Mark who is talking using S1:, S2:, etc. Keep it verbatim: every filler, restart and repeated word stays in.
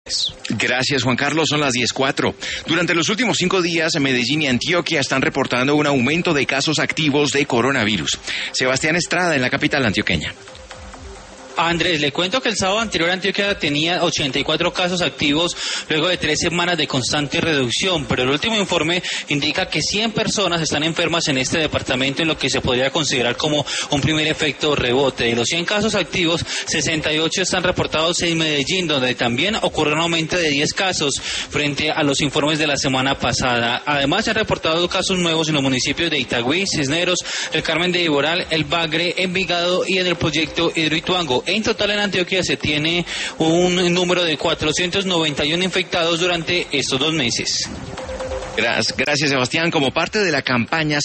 S1: Gracias, Juan Carlos. Son las diez cuatro. Durante los últimos cinco días, Medellín y Antioquia están reportando un aumento de casos activos de coronavirus. Sebastián Estrada, en la capital antioqueña.
S2: Andrés, le cuento que el sábado anterior Antioquia tenía ochenta y cuatro casos activos luego de tres semanas de constante reducción, pero el último informe indica que cien personas están enfermas en este departamento, en lo que se podría considerar como un primer efecto rebote. De los cien casos activos, sesenta y ocho están reportados en Medellín, donde también ocurre un aumento de diez casos frente a los informes de la semana pasada. Además, se han reportado casos nuevos en los municipios de Itagüí, Cisneros, el Carmen de Iboral, El Bagre, Envigado y en el proyecto Hidroituango. En total en Antioquia se tiene un número de cuatrocientos noventa y uno infectados durante estos dos meses.
S1: Gracias, Sebastián. Como parte de la campaña